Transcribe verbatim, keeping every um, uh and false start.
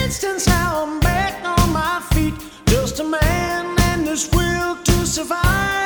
instance, now I'm back on my feet. Just a man and his will to survive.